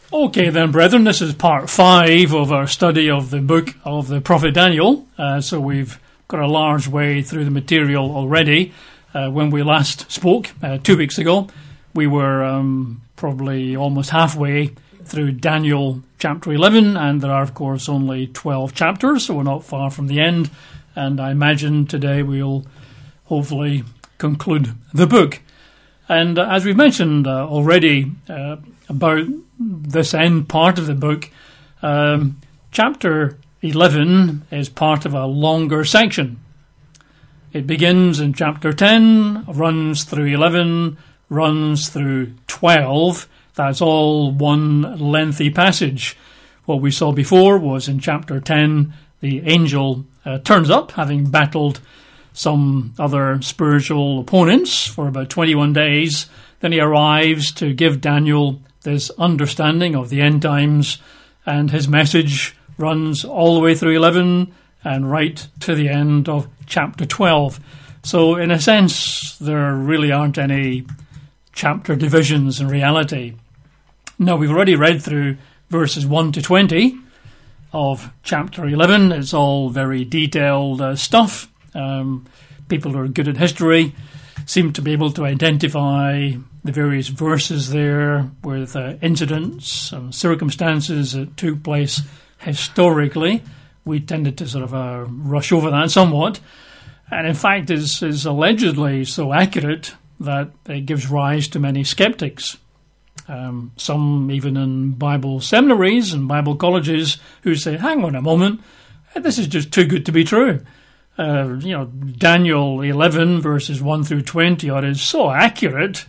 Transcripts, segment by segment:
Okay then, brethren, this is part 5 of our study of the book of the prophet Daniel. So we've got a large way through the material already. When we last spoke 2 weeks ago, we were probably almost halfway through Daniel chapter 11, and there are, of course, only 12 chapters, so we're not far from the end. And I imagine today we'll hopefully conclude the book. And as we've mentioned already about this end part of the book, chapter 11 is part of a longer section. It begins in chapter 10, runs through 11, runs through 12. That's all one lengthy passage. What we saw before was in chapter 10, the angel turns up, having battled some other spiritual opponents for about 21 days. Then he arrives to give Daniel this understanding of the end times, and his message runs all the way through 11 and right to the end of chapter 12. So in a sense, there really aren't any chapter divisions in reality. Now, we've already read through verses 1 to 20 of chapter 11. It's all very detailed stuff. People who are good at history seem to be able to identify the various verses there with incidents and circumstances that took place historically. We tended to sort of rush over that somewhat. And in fact, is allegedly so accurate that it gives rise to many skeptics. Some even in Bible seminaries and Bible colleges who say, hang on a moment, this is just too good to be true. Daniel 11 verses 1 through 20 is so accurate.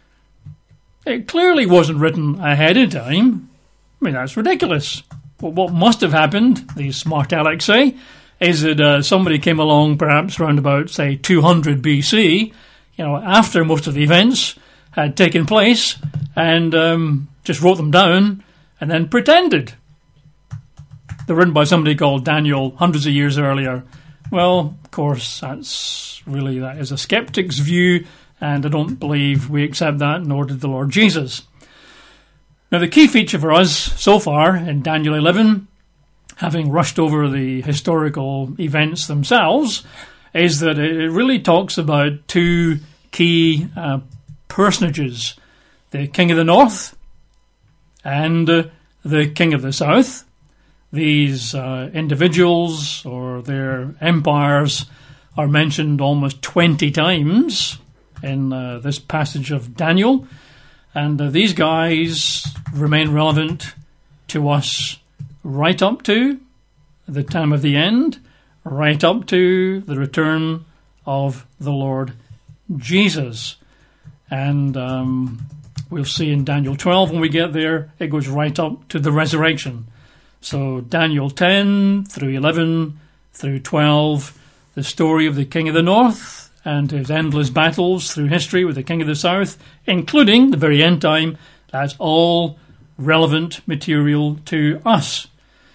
It clearly wasn't written ahead of time. I mean, that's ridiculous. But what must have happened, these smart Alex say, is that somebody came along perhaps around about, say, 200 BC, after most of the events had taken place, and just wrote them down and then pretended. They're written by somebody called Daniel hundreds of years earlier. Well, of course, that is a skeptic's view, and I don't believe we accept that, nor did the Lord Jesus. Now, the key feature for us so far in Daniel 11, having rushed over the historical events themselves, is that it really talks about two key personages, the King of the North and the King of the South. These individuals or their empires are mentioned almost 20 times in this passage of Daniel. And these guys remain relevant to us right up to the time of the end, right up to the return of the Lord Jesus. And we'll see in Daniel 12 when we get there, it goes right up to the resurrection. So Daniel 10 through 11 through 12, the story of the King of the North and his endless battles through history with the King of the South, including the very end time. That's all relevant material to us.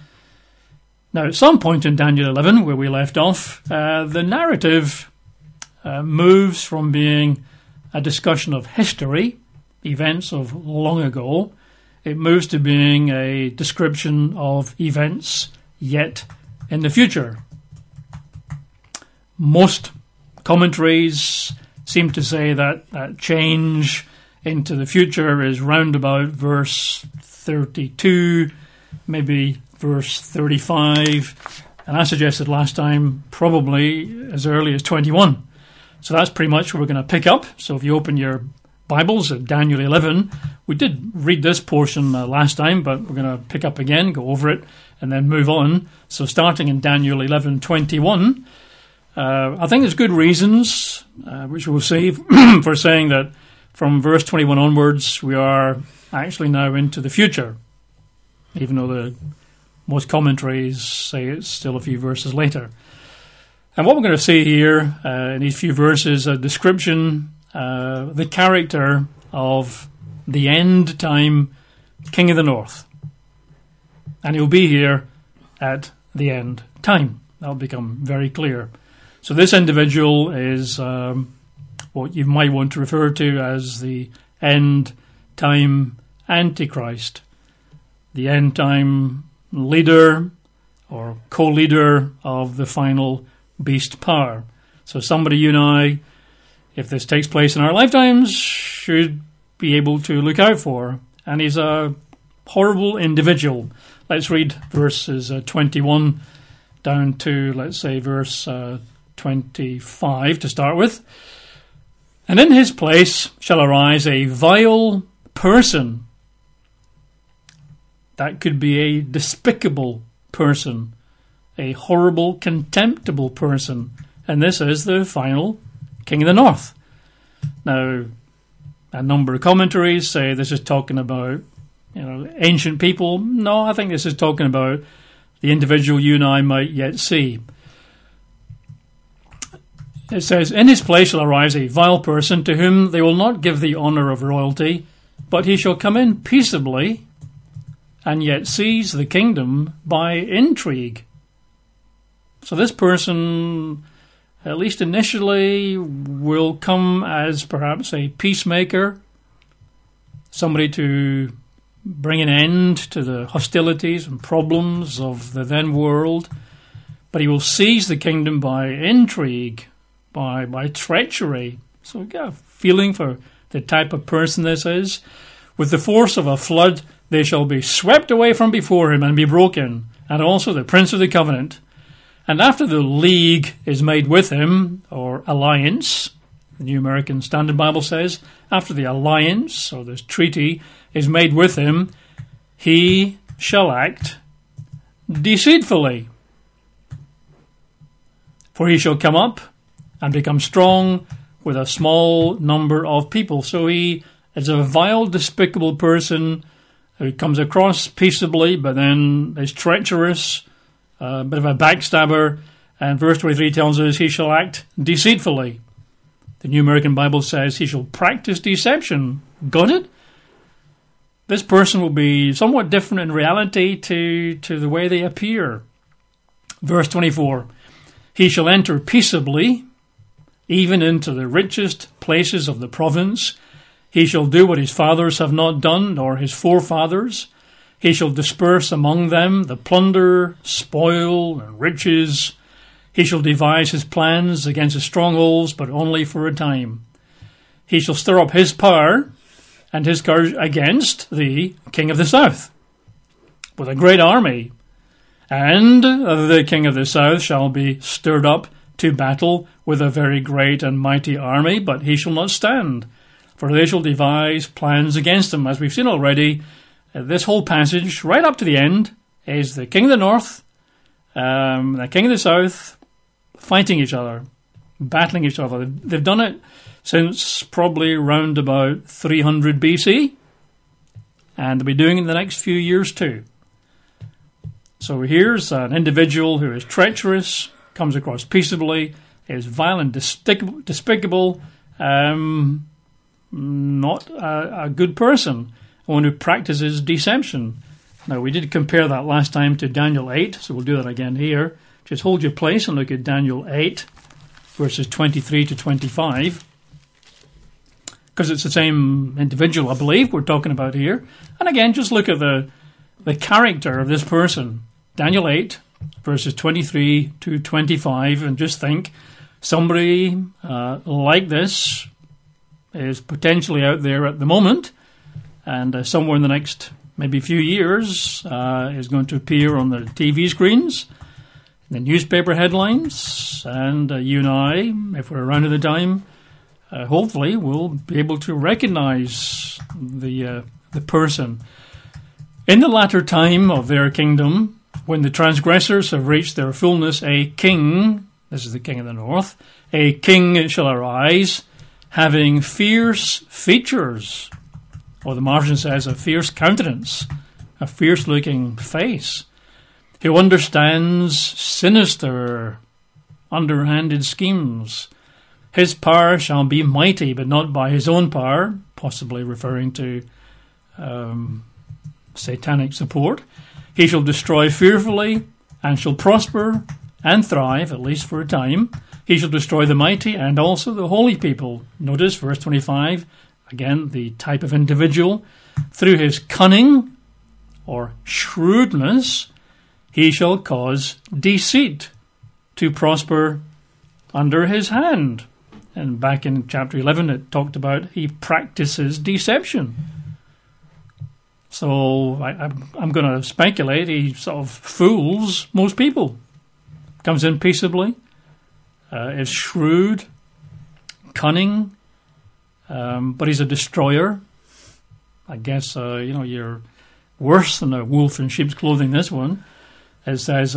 Now, at some point in Daniel 11, where we left off, the narrative moves from being a discussion of history, events of long ago. It moves to being a description of events yet in the future. Most commentaries seem to say that change into the future is round about verse 32, maybe verse 35, and I suggested last time probably as early as 21. So that's pretty much what we're going to pick up. So if you open your Bibles at Daniel 11, we did read this portion last time, but we're going to pick up again, go over it, and then move on. So starting in Daniel 11:21, I think there's good reasons, which we'll see, for saying that from verse 21 onwards, we are actually now into the future, even though most commentaries say it's still a few verses later. And what we're going to see here in these few verses, a description, the character of the end time King of the North. And he'll be here at the end time. That'll become very clear. So this individual is what you might want to refer to as the end time Antichrist. the end time leader or co-leader of the final beast power. So somebody you and I, if this takes place in our lifetimes, should be able to look out for. And he's a horrible individual. Let's read verses 21 down to, let's say, verse 25 to start with. And in his place shall arise a vile person. That could be a despicable person, a horrible, contemptible person. And this is the final king of the north. Now, a number of commentaries say this is talking about, ancient people. No, I think this is talking about the individual you and I might yet see. It says, in his place shall arise a vile person to whom they will not give the honour of royalty, but he shall come in peaceably and yet seize the kingdom by intrigue. So this person, at least initially, will come as perhaps a peacemaker, somebody to bring an end to the hostilities and problems of the then world, but he will seize the kingdom by intrigue, by treachery. So we get a feeling for the type of person this is. With the force of a flood, they shall be swept away from before him and be broken, and also the prince of the covenant. And after the league is made with him, or alliance, the New American Standard Bible says, after the alliance, or this treaty, is made with him, he shall act deceitfully. For he shall come up and become strong with a small number of people. So he is a vile, despicable person who comes across peaceably, but then is treacherous, a bit of a backstabber, and verse 23 tells us he shall act deceitfully. The New American Bible says he shall practice deception. Got it? This person will be somewhat different in reality to the way they appear. Verse 24, he shall enter peaceably, even into the richest places of the province. He shall do what his fathers have not done, nor his forefathers. He shall disperse among them the plunder, spoil, and riches. He shall devise his plans against the strongholds, but only for a time. He shall stir up his power and his courage against the king of the south with a great army. And the king of the south shall be stirred up to battle with a very great and mighty army, but he shall not stand, for they shall devise plans against him. As we've seen already, this whole passage, right up to the end, is the king of the north, the king of the south, fighting each other, battling each other. They've done it since probably around about 300 BC, and they'll be doing it in the next few years too. So here's an individual who is treacherous, comes across peaceably, is vile and despicable, not a good person, one who practices deception. Now, we did compare that last time to Daniel 8, so we'll do that again here. Just hold your place and look at Daniel 8, verses 23 to 25, because it's the same individual, I believe, we're talking about here. And again, just look at the character of this person. Daniel 8, verses 23 to 25, and just think, somebody like this is potentially out there at the moment, and somewhere in the next maybe few years is going to appear on the TV screens, the newspaper headlines, and you and I, if we're around at the time, hopefully we'll be able to recognize the person. In the latter time of their kingdom, when the transgressors have reached their fullness, a king, this is the king of the north, a king shall arise, having fierce features, or the margin says a fierce countenance, a fierce-looking face, who understands sinister, underhanded schemes. His power shall be mighty, but not by his own power, possibly referring to satanic support. He shall destroy fearfully, and shall prosper and thrive, at least for a time. He shall destroy the mighty and also the holy people. Notice verse 25, again, the type of individual. Through his cunning, or shrewdness, he shall cause deceit to prosper under his hand. And back in chapter 11 it talked about he practices deception. So I'm going to speculate he sort of fools most people. Comes in peaceably, is shrewd, cunning, but he's a destroyer. I guess, you're worse than a wolf in sheep's clothing, this one. It says,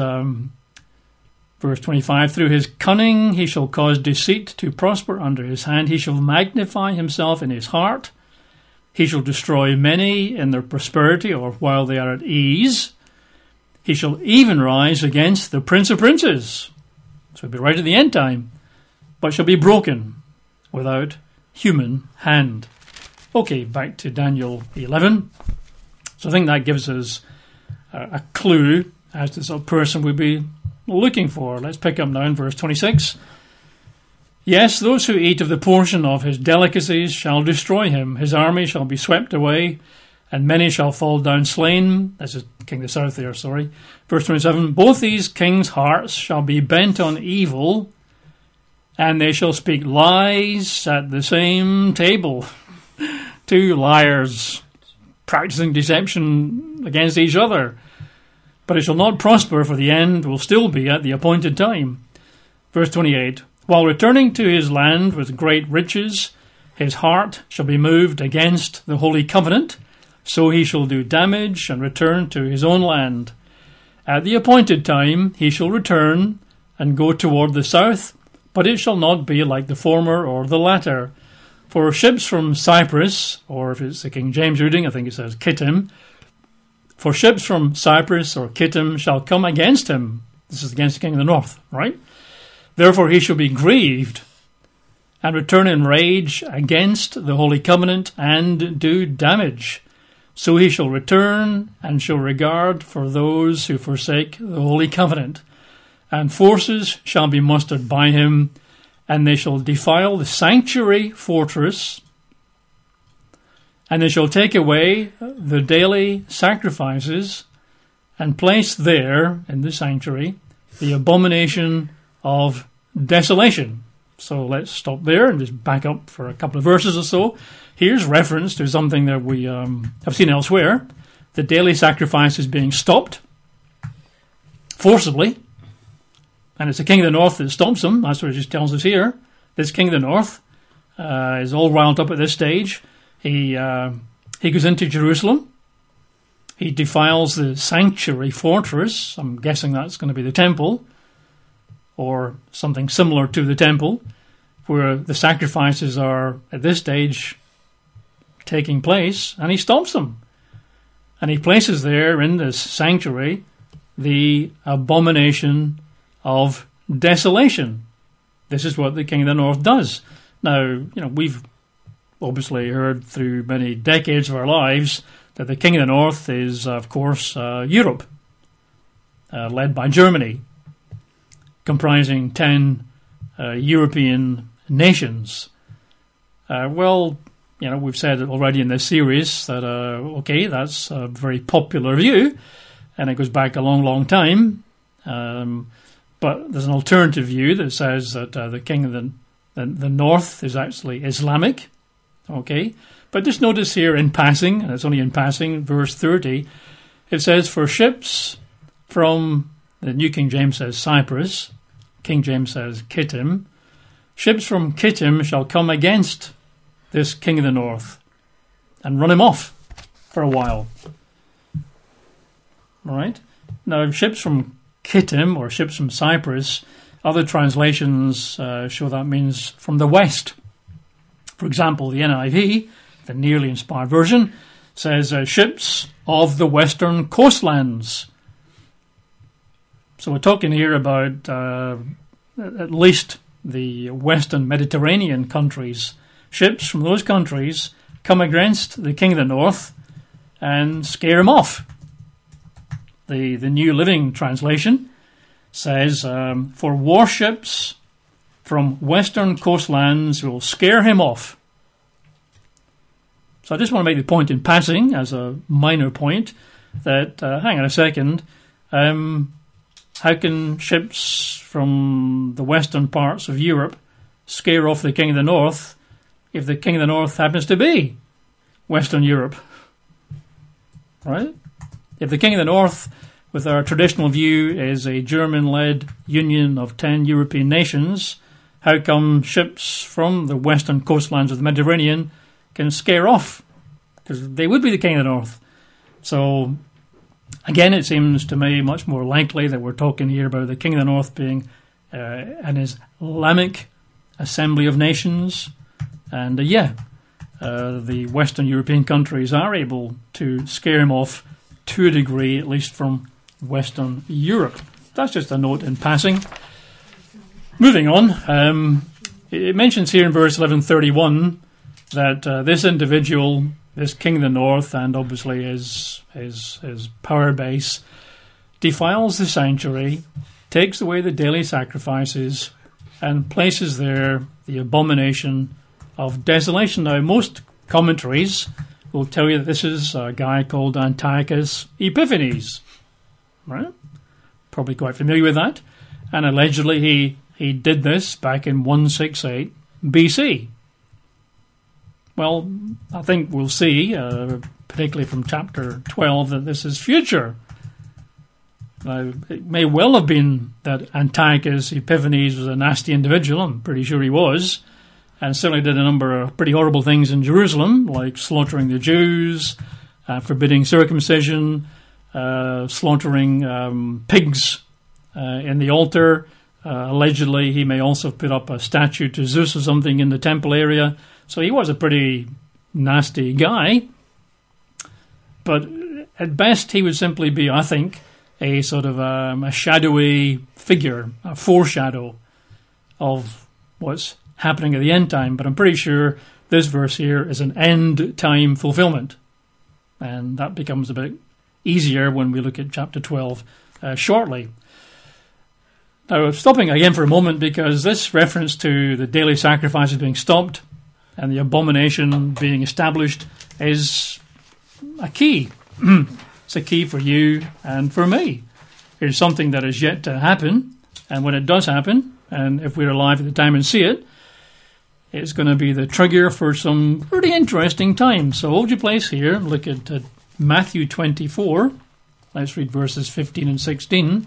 verse 25, through his cunning he shall cause deceit to prosper under his hand. He shall magnify himself in his heart. He shall destroy many in their prosperity, or while they are at ease. He shall even rise against the Prince of Princes. So it'll be right at the end time, but shall be broken without human hand. Okay, back to Daniel 11. So I think that gives us a clue as to the sort of person we'd be looking for. Let's pick up now in verse 26. Yes, those who eat of the portion of his delicacies shall destroy him. His army shall be swept away, and many shall fall down slain. This is King of the South there, sorry. Verse 27, both these kings' hearts shall be bent on evil, and they shall speak lies at the same table. Two liars practicing deception against each other. But it shall not prosper, for the end will still be at the appointed time. Verse 28, while returning to his land with great riches, his heart shall be moved against the holy covenant, so he shall do damage and return to his own land. At the appointed time he shall return and go toward the south, but it shall not be like the former or the latter. For ships from Cyprus, or if it's the King James reading, I think it says Kittim, for ships from Cyprus or Kittim shall come against him. This is against the king of the north, right? Therefore he shall be grieved and return in rage against the holy covenant and do damage. So he shall return and show regard for those who forsake the holy covenant. And forces shall be mustered by him, and they shall defile the sanctuary fortress, and they shall take away the daily sacrifices and place there in the sanctuary the abomination of desolation. So let's stop there and just back up for a couple of verses or so. Here's reference to something that we have seen elsewhere. The daily sacrifice is being stopped forcibly, and it's the king of the north that stops them. That's what it just tells us here. This king of the north is all riled up at this stage. He goes into Jerusalem. He defiles the sanctuary fortress. I'm guessing that's going to be the temple, or something similar to the temple, where the sacrifices are at this stage taking place, and he stops them. And he places there in this sanctuary the abomination of desolation. This is what the king of the north does. Now, we've obviously heard through many decades of our lives that the king of the north is, of course, Europe, led by Germany, comprising 10 European nations. We've said already in this series that, that's a very popular view, and it goes back a long, long time. But there's an alternative view that says that the king of the north is actually Islamic. Okay, but just notice here in passing, and it's only in passing, verse 30, it says, for ships from, the New King James says Cyprus, King James says Kittim, ships from Kittim shall come against this king of the north and run him off for a while. All right? Now, ships from Kittim or ships from Cyprus, other translations show that means from the west. For example, the NIV, the nearly inspired version, says ships of the western coastlands. So we're talking here about at least the western Mediterranean countries. Ships from those countries come against the king of the north and scare him off. The New Living Translation says, for warships from western coastlands will scare him off. So I just want to make the point in passing as a minor point that, hang on a second, how can ships from the western parts of Europe scare off the King of the North if the King of the North happens to be Western Europe? Right? If the King of the North, with our traditional view, is a German-led union of 10 European nations, how come ships from the western coastlands of the Mediterranean can scare off? Because they would be the King of the North. So, again, it seems to me much more likely that we're talking here about the King of the North being an Islamic assembly of nations. And, the Western European countries are able to scare him off to a degree, at least from Western Europe. That's just a note in passing. Moving on, it mentions here in verse 11:31 that this individual, this King of the North, and obviously his power base, defiles the sanctuary, takes away the daily sacrifices, and places there the abomination of desolation. Now, most commentaries will tell you that this is a guy called Antiochus Epiphanes. Right? Probably quite familiar with that. And allegedly he did this back in 168 BC. Well, I think we'll see, particularly from chapter 12, that this is future. Now, it may well have been that Antiochus Epiphanes was a nasty individual. I'm pretty sure he was. And certainly did a number of pretty horrible things in Jerusalem, like slaughtering the Jews, forbidding circumcision, slaughtering pigs in the altar. Allegedly, he may also have put up a statue to Zeus or something in the temple area. So he was a pretty nasty guy. But at best, he would simply be, I think, a sort of a shadowy figure, a foreshadow of what's happening at the end time. But I'm pretty sure this verse here is an end time fulfillment. And that becomes a bit easier when we look at chapter 12 shortly. Now, stopping again for a moment, because this reference to the daily sacrifices being stopped and the abomination being established is a key. It's a key for you and for me. It's something that is yet to happen, and when it does happen, and if we're alive at the time and see it, it's going to be the trigger for some pretty interesting times. So hold your place here, look at Matthew 24. Let's read verses 15 and 16.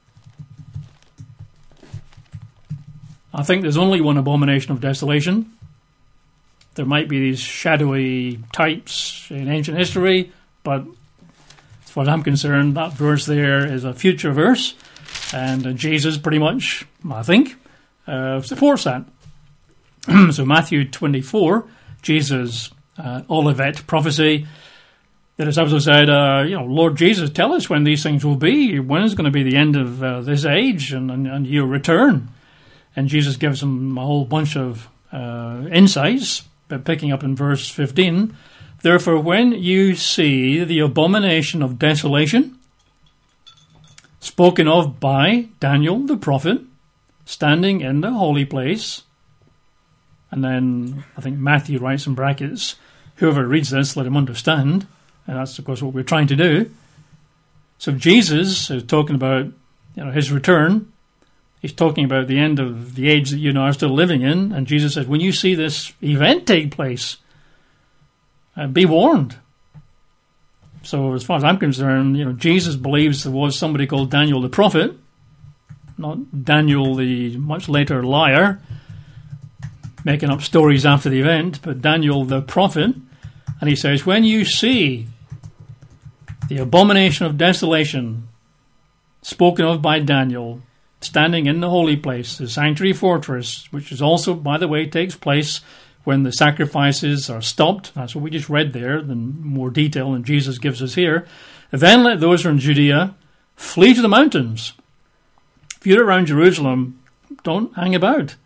I think there's only one abomination of desolation. There might be these shadowy types in ancient history, but as far as I'm concerned, that verse there is a future verse, and Jesus pretty much, I think, supports that. So Matthew 24, Jesus' Olivet prophecy, the disciples said, Lord Jesus, tell us when these things will be. When is going to be the end of this age and your return? And Jesus gives them a whole bunch of insights, but picking up in verse 15. Therefore, when you see the abomination of desolation, spoken of by Daniel the prophet, standing in the holy place, and then I think Matthew writes in brackets, whoever reads this, let him understand. And that's, of course, what we're trying to do. So Jesus is talking about his return. He's talking about the end of the age that you and I are still living in. And Jesus says, when you see this event take place, be warned. So as far as I'm concerned, Jesus believes there was somebody called Daniel the prophet, not Daniel the much later liar, making up stories after the event, but Daniel the prophet. And he says, when you see the abomination of desolation spoken of by Daniel, standing in the holy place, the sanctuary fortress, which is also, by the way, takes place when the sacrifices are stopped. That's what we just read there, in more detail than Jesus gives us here. Then let those who are in Judea flee to the mountains. If you're around Jerusalem, don't hang about.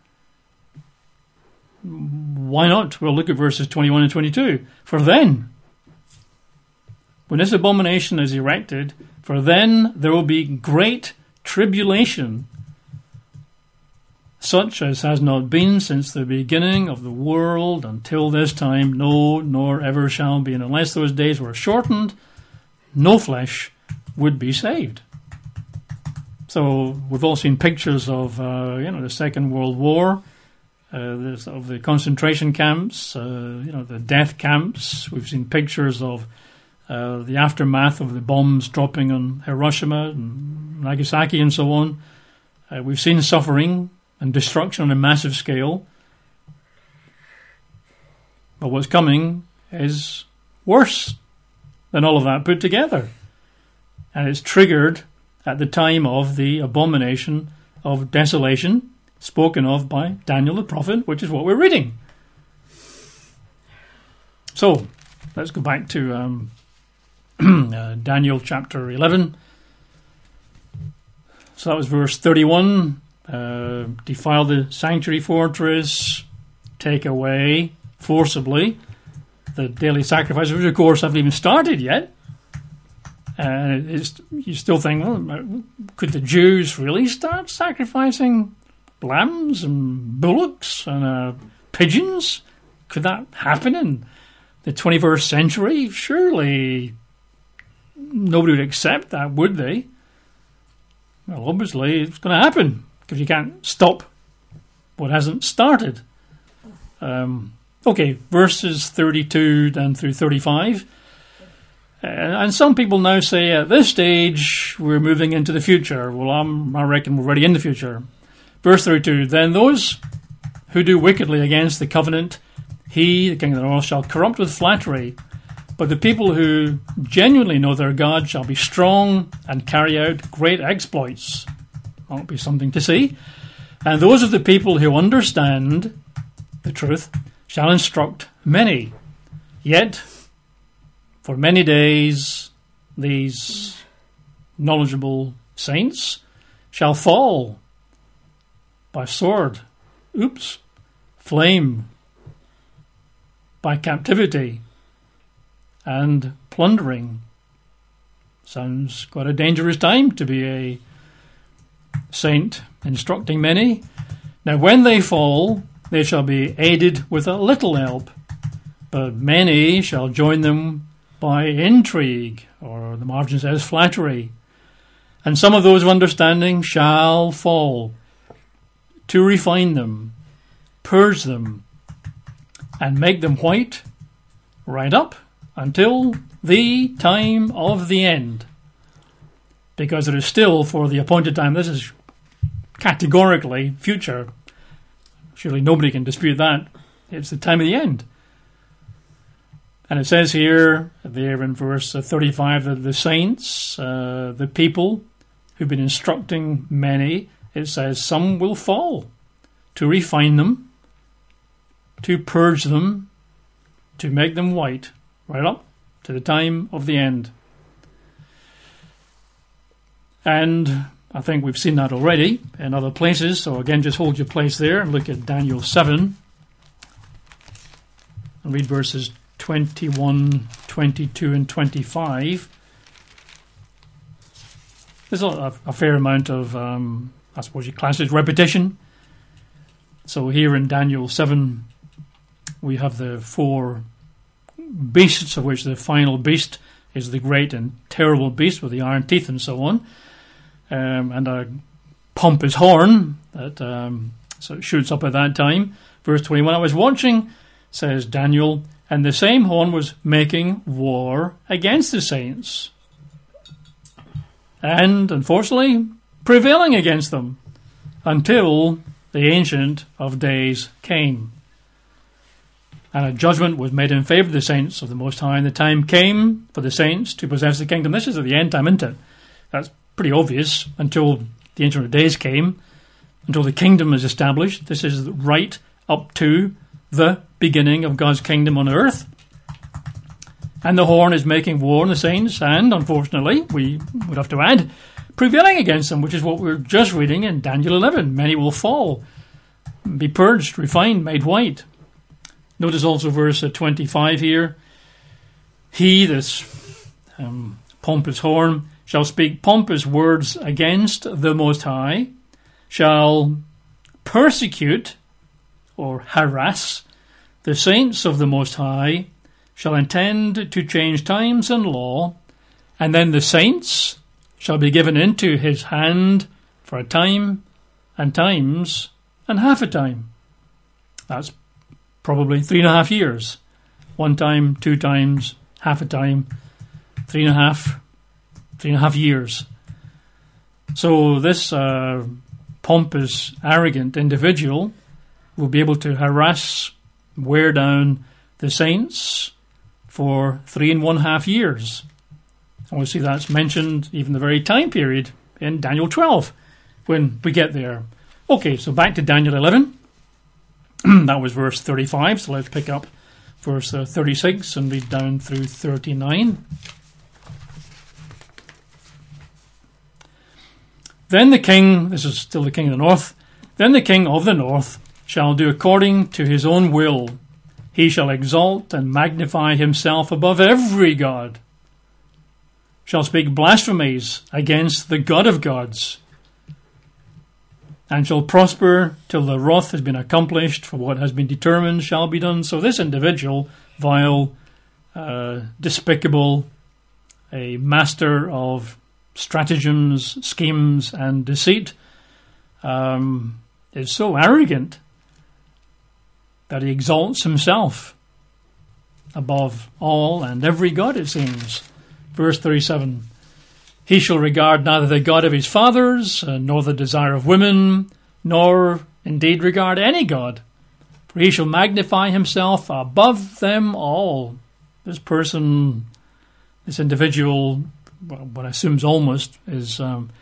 Why not? We'll look at verses 21 and 22. For then, when this abomination is erected, for then there will be great tribulation, such as has not been since the beginning of the world until this time, no, nor ever shall be. And unless those days were shortened, no flesh would be saved. So we've all seen pictures of, the Second World War, of the concentration camps, the death camps. We've seen pictures of the aftermath of the bombs dropping on Hiroshima and Nagasaki and so on. We've seen suffering and destruction on a massive scale. But what's coming is worse than all of that put together. And it's triggered at the time of the abomination of desolation spoken of by Daniel the prophet, which is what we're reading. So, let's go back to Daniel chapter 11. So that was verse 31. Defile the sanctuary fortress, take away forcibly the daily sacrifices, which of course haven't even started yet. You still think, well, could the Jews really start sacrificing lambs and bullocks and pigeons? Could that happen in the 21st century? Surely nobody would accept that, would they? Well, obviously it's going to happen because you can't stop what hasn't started. Okay, verses 32 down through 35. And some people now say at this stage we're moving into the future. Well, I reckon we're already in the future. Verse 32, then those who do wickedly against the covenant, he, the king of the north, shall corrupt with flattery. But the people who genuinely know their God shall be strong and carry out great exploits. That'll be something to see. And those of the people who understand the truth shall instruct many. Yet, for many days, these knowledgeable saints shall fall by sword, flame, by captivity, and plundering. Sounds quite a dangerous time to be a saint instructing many. Now when they fall, they shall be aided with a little help, but many shall join them by intrigue, or the margin says flattery. And some of those of understanding shall fall, to refine them, purge them, and make them white, right up until the time of the end. Because it is still for the appointed time. This is categorically future. Surely nobody can dispute that. It's the time of the end. And it says here, there in verse 35, that the saints, the people who've been instructing many, it says some will fall, to refine them, to purge them, to make them white, right up to the time of the end. And I think we've seen that already in other places. So again, just hold your place there and look at Daniel 7 and read verses 21, 22 and 25. There's a fair amount of, I suppose you class it as repetition. So here in Daniel 7, we have the four beasts, of which the final beast is the great and terrible beast with the iron teeth and so on. And a pompous horn that so it shoots up at that time. Verse 21, I was watching, says Daniel, and the same horn was making war against the saints. And, unfortunately, prevailing against them until the Ancient of Days came. And a judgment was made in favour of the saints of the Most High, and the time came for the saints to possess the kingdom. This is at the end time, isn't it? That's pretty obvious until the Ancient of Days came, until the kingdom is established. This is right up to the beginning of God's kingdom on earth. And the horn is making war on the saints, and unfortunately, we would have to add, prevailing against them, which is what we're just reading in Daniel 11. Many will fall, be purged, refined, made white. Notice also verse 25 here. He, this pompous horn, shall speak pompous words against the Most High, shall persecute or harass the saints of the Most High, shall intend to change times and law, And then the saints shall be given into his hand for a time and times and half a time. That's probably 3.5 years. 1 time, 2 times, half a time, 3.5 years. So this pompous, arrogant individual will be able to harass, wear down the saints for 3.5 years. And we see that's mentioned even the very time period in Daniel 12 when we get there. Okay, so back to Daniel 11. That was verse 35, so let's pick up verse 36 and read down through 39. Then the king, this is still the king of the north, then the king of the north shall do according to his own will. He shall exalt and magnify himself above every god, shall speak blasphemies against the God of gods, and shall prosper till the wrath has been accomplished, for what has been determined shall be done. So this individual, vile, despicable, a master of stratagems, schemes, and deceit, is so arrogant that he exalts himself above all and every god, it seems. Verse 37, he shall regard neither the God of his fathers, nor the desire of women, nor indeed regard any god, for he shall magnify himself above them all. This person, this individual, what I assume is almost, is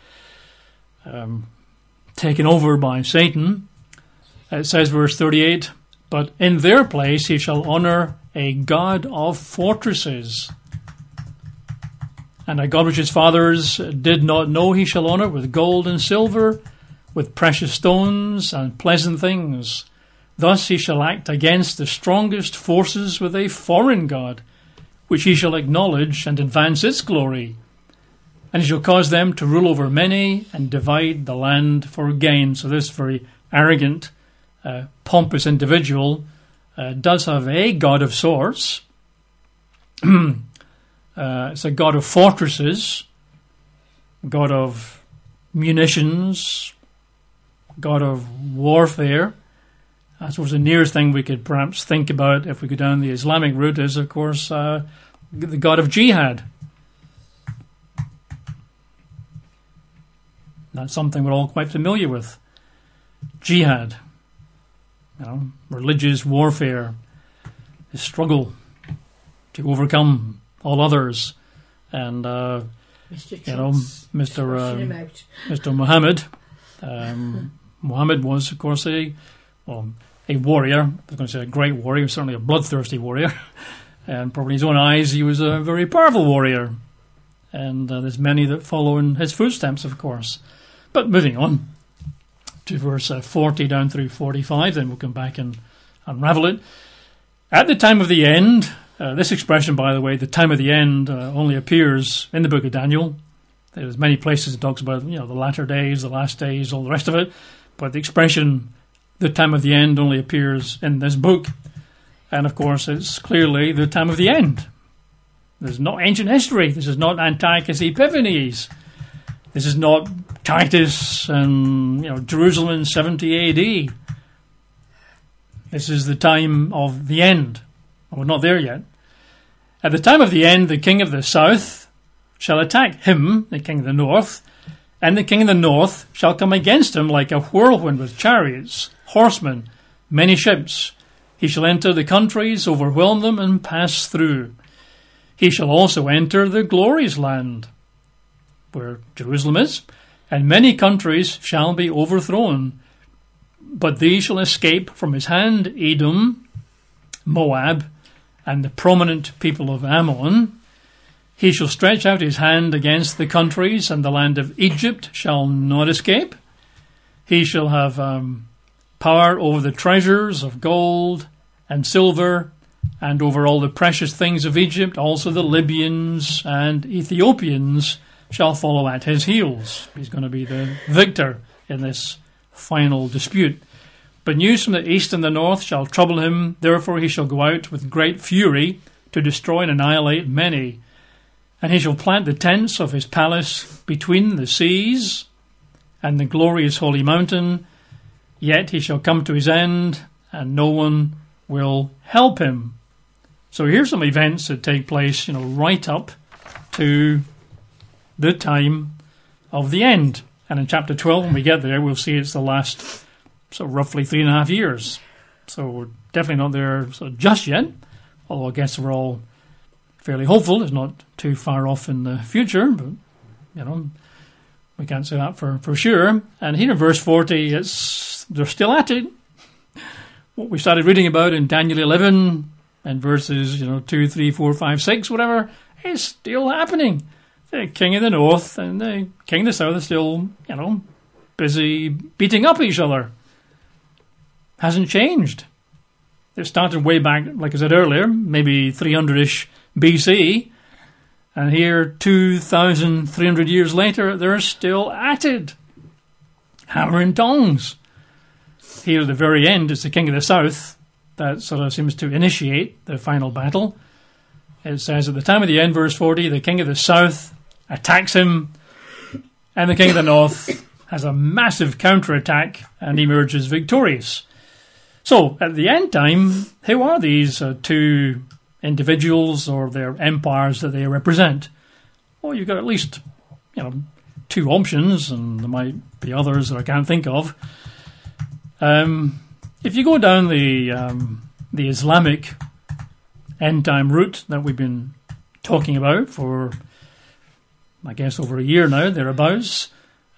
taken over by Satan. It says, verse 38, but in their place he shall honour a god of fortresses, and a god which his fathers did not know he shall honour with gold and silver, with precious stones and pleasant things. Thus he shall act against the strongest forces with a foreign god, which he shall acknowledge and advance its glory. And he shall cause them to rule over many and divide the land for gain. So this very arrogant, pompous individual does have a god of sorts. It's a god of fortresses, god of munitions, god of warfare. I suppose the nearest thing we could perhaps think about if we go down the Islamic route is, of course, the god of jihad. That's something we're all quite familiar with. Jihad, religious warfare, the struggle to overcome all others, and Mr. Muhammad. Muhammad was, of course, a warrior. I was going to say a great warrior, certainly a bloodthirsty warrior, and probably in his own eyes he was a very powerful warrior. And there's many that follow in his footsteps, of course. But moving on to verse 40 down through 45, then we'll come back and unravel it. At the time of the end. This expression, by the way, the time of the end, only appears in the book of Daniel. There's many places it talks about, the latter days, the last days, all the rest of it. But the expression, the time of the end, only appears in this book. And, of course, it's clearly the time of the end. This is not ancient history. This is not Antiochus Epiphanes. This is not Titus and, Jerusalem in 70 A.D. This is the time of the end. We're not there yet. At the time of the end, the king of the south shall attack him, the king of the north, and the king of the north shall come against him like a whirlwind with chariots, horsemen, many ships. He shall enter the countries, overwhelm them, and pass through. He shall also enter the glorious land, where Jerusalem is, and many countries shall be overthrown. But these shall escape from his hand, Edom, Moab, and the prominent people of Ammon. He shall stretch out his hand against the countries, and the land of Egypt shall not escape. He shall have power over the treasures of gold and silver, and over all the precious things of Egypt. Also the Libyans and Ethiopians shall follow at his heels. He's going to be the victor in this final dispute. But news from the east and the north shall trouble him. Therefore he shall go out with great fury to destroy and annihilate many. And he shall plant the tents of his palace between the seas and the glorious holy mountain, yet he shall come to his end, and no one will help him. So here's some events that take place, right up to the time of the end. And in chapter 12, when we get there, we'll see it's the last, roughly 3.5 years. So we're definitely not there just yet, although I guess we're all fairly hopeful. It's not too far off in the future, but, we can't say that for sure. And here in verse 40, they're still at it. What we started reading about in Daniel 11 and verses, 2, 3, 4, 5, 6, whatever, is still happening. The king of the north and the king of the south are still, busy beating up each other. Hasn't changed. It started way back, like I said earlier, maybe 300-ish BC. And here, 2,300 years later, they're still at it. Hammer and tongs. Here at the very end, it's the king of the south that sort of seems to initiate the final battle. It says, at the time of the end, verse 40, the king of the south attacks him, and the king of the north has a massive counterattack and emerges victorious. So, at the end time, who are these two individuals or their empires that they represent? Well, you've got at least, two options, and there might be others that I can't think of. If you go down the Islamic end time route that we've been talking about for, I guess, over a year now, thereabouts,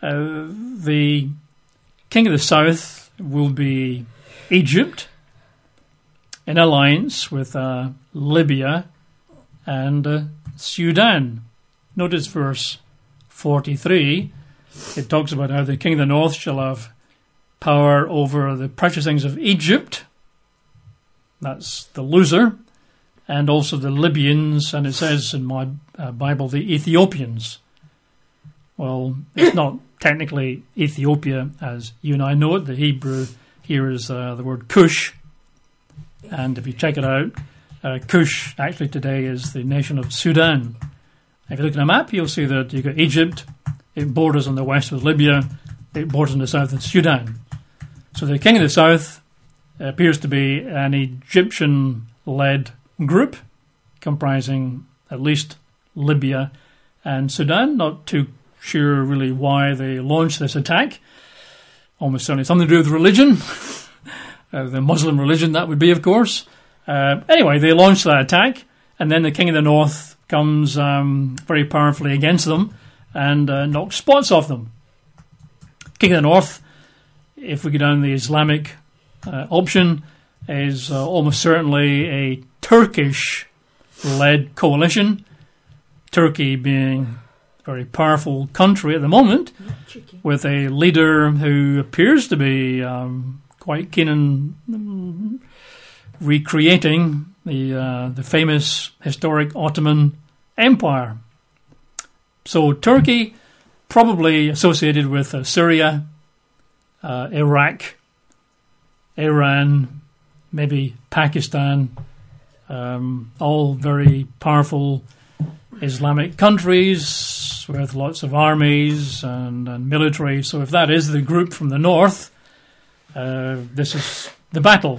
the king of the south will be Egypt, in alliance with Libya and Sudan. Notice verse 43. It talks about how the king of the north shall have power over the precious things of Egypt. That's the loser. And also the Libyans, and it says in my Bible, the Ethiopians. Well, it's not technically Ethiopia as you and I know it. The Hebrew here is the word Cush. And if you check it out, Cush actually today is the nation of Sudan. If you look at a map, you'll see that you've got Egypt. It borders on the west with Libya. It borders on the south with Sudan. So the king of the south appears to be an Egyptian-led group comprising at least Libya and Sudan. Not too sure really why they launched this attack. Almost certainly something to do with religion. The Muslim religion, that would be, of course. Anyway, they launched that attack, and then the king of the north comes very powerfully against them and knocks spots off them. King of the north, if we go down the Islamic option, is almost certainly a Turkish-led coalition. Turkey being a very powerful country at the moment, with a leader who appears to be quite keen on recreating the famous historic Ottoman Empire. So Turkey, probably associated with Syria, Iraq, Iran, maybe Pakistan, all very powerful Islamic countries with lots of armies and military. So if that is the group from the north, this is the battle.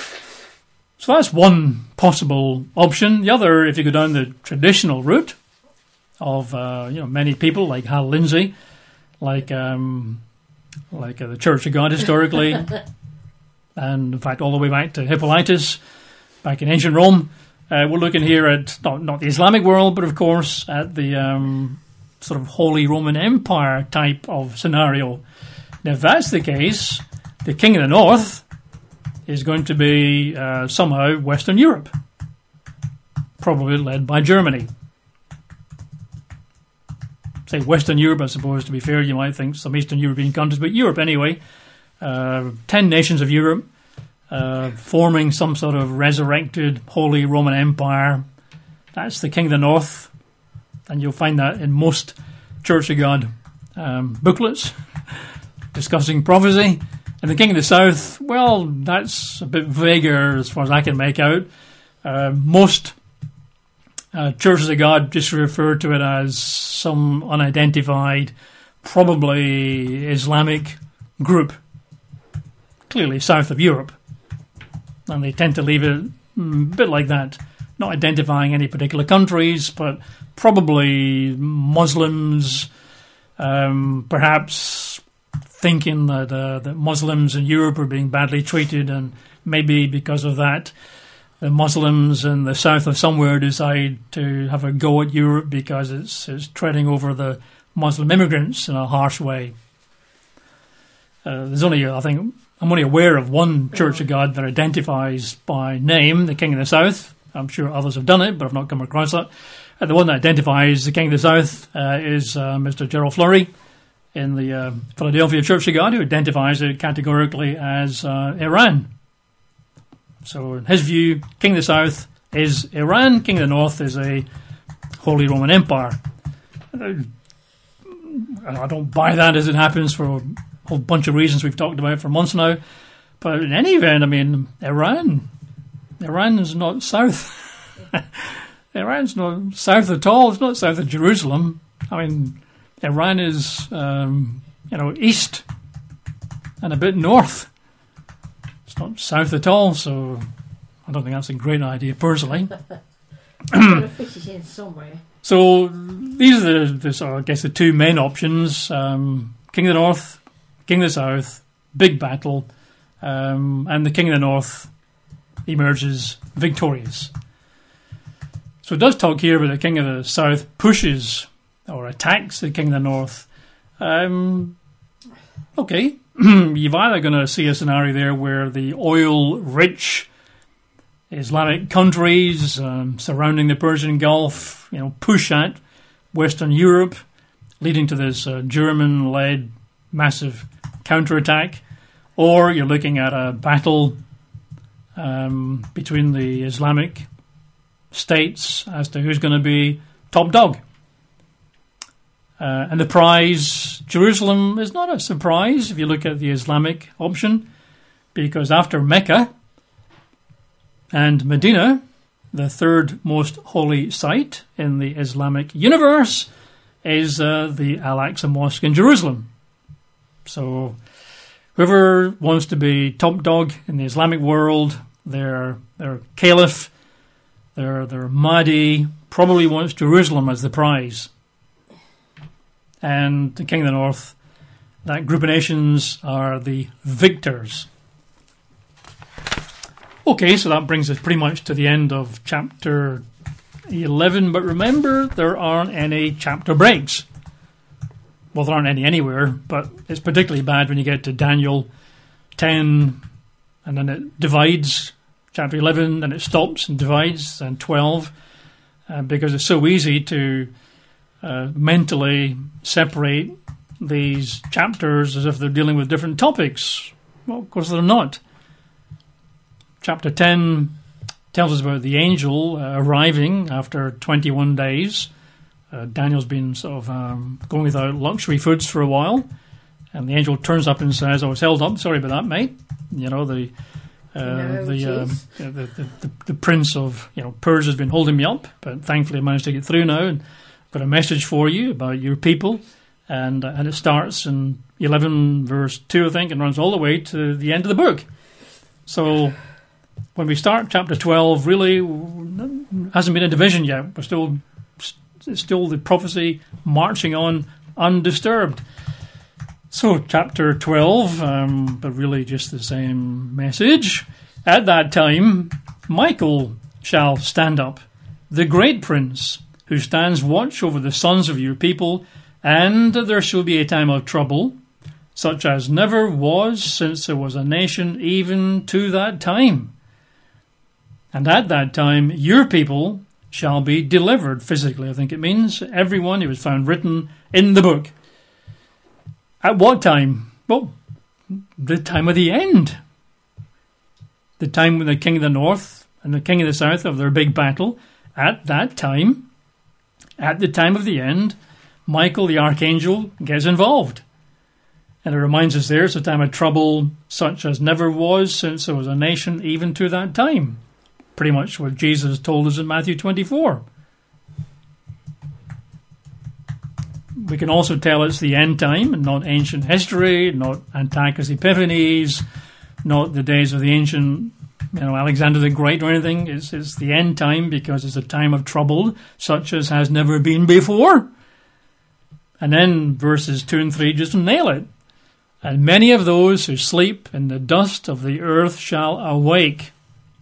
So that's one possible option. The other, if you go down the traditional route of many people like Hal Lindsey, like the Church of God historically, and in fact all the way back to Hippolytus, back in ancient Rome, we're looking here at not the Islamic world, but of course at the sort of Holy Roman Empire type of scenario. Now, if that's the case, the king of the north is going to be somehow Western Europe, probably led by Germany. Say Western Europe, I suppose, to be fair. You might think some Eastern European countries, but Europe anyway. 10 nations of Europe forming some sort of resurrected Holy Roman Empire. That's the king of the north, and you'll find that in most Church of God booklets discussing prophecy. And the king of the south, well, that's a bit vaguer as far as I can make out. Most Churches of God just refer to it as some unidentified, probably Islamic group, clearly south of Europe. And they tend to leave it a bit like that, not identifying any particular countries, but probably Muslims, perhaps thinking that Muslims in Europe are being badly treated, and maybe because of that, the Muslims in the south of somewhere decide to have a go at Europe because it's treading over the Muslim immigrants in a harsh way. I'm only aware of one Church of God that identifies by name the King of the South. I'm sure others have done it, but I've not come across that. The one that identifies the King of the South is Mr. Gerald Flurry in the Philadelphia Church of God, who identifies it categorically as Iran. So in his view, King of the South is Iran, King of the North is a Holy Roman Empire. I don't buy that as it happens for a whole bunch of reasons we've talked about for months now. But in any event, I mean, Iran is not south. Iran's not south at all. It's not south of Jerusalem. I mean, Iran is, east and a bit north. It's not south at all, so I don't think that's a great idea, personally. Got to fit it in somewhere. So these are the two main options: King of the North, King of the South, big battle, and the King of the North emerges victorious. So it does talk here about the King of the South pushes or attacks the King of the North. Okay, you've either going to see a scenario there where the oil-rich Islamic countries surrounding the Persian Gulf, push at Western Europe, leading to this German-led massive counterattack, or you're looking at a battle between the Islamic states as to who's going to be top dog. And the prize, Jerusalem, is not a surprise if you look at the Islamic option, because after Mecca and Medina, the third most holy site in the Islamic universe is the Al-Aqsa Mosque in Jerusalem. So whoever wants to be top dog in the Islamic world, their caliph, their Mahdi, probably wants Jerusalem as the prize. And the King of the North, that group of nations are the victors. Okay, so that brings us pretty much to the end of chapter 11, but remember, there aren't any chapter breaks. Well, there aren't any anywhere, but it's particularly bad when you get to Daniel 10, and then it divides, chapter 11, then it stops and divides, and 12, because it's so easy to mentally separate these chapters as if they're dealing with different topics. Well, of course they're not. Chapter 10 tells us about the angel arriving after 21 days. Daniel's been sort of going without luxury foods for a while, and the angel turns up and says, "I was held up. Sorry about that, mate. The prince of Persia has been holding me up, but thankfully I managed to get through now, and got a message for you about your people." And it starts in 11 verse 2, I think, and runs all the way to the end of the book. So when we start chapter 12, really hasn't been a division yet. It's still the prophecy marching on undisturbed. So chapter 12, but really just the same message. At that time, Michael shall stand up, the great prince, who stands watch over the sons of your people, and there shall be a time of trouble, such as never was since there was a nation even to that time. And at that time, your people shall be delivered physically. I think it means everyone who was found written in the book. At what time? Well, the time of the end. The time when the King of the North and the King of the South have their big battle. At that time, at the time of the end, Michael the Archangel gets involved. And it reminds us there it's a time of trouble such as never was since there was a nation even to that time. Pretty much what Jesus told us in Matthew 24. we can also tell it's the end time and not ancient history, not Antiochus Epiphanes, not the days of the ancient, Alexander the Great or anything. It's the end time because it's a time of trouble such as has never been before. And then verses 2 and 3 just nail it. And many of those who sleep in the dust of the earth shall awake,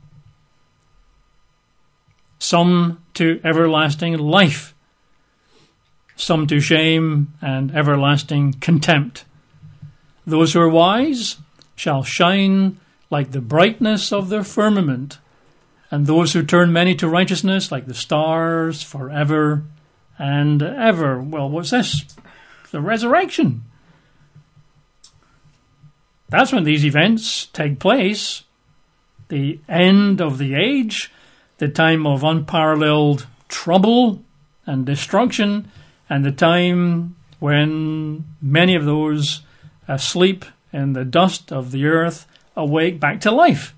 some to everlasting life, some to shame and everlasting contempt. Those who are wise shall shine like the brightness of the firmament, and those who turn many to righteousness like the stars forever and ever. Well, what's this? The resurrection. That's when these events take place. The end of the age, the time of unparalleled trouble and destruction, and the time when many of those asleep in the dust of the earth awake back to life.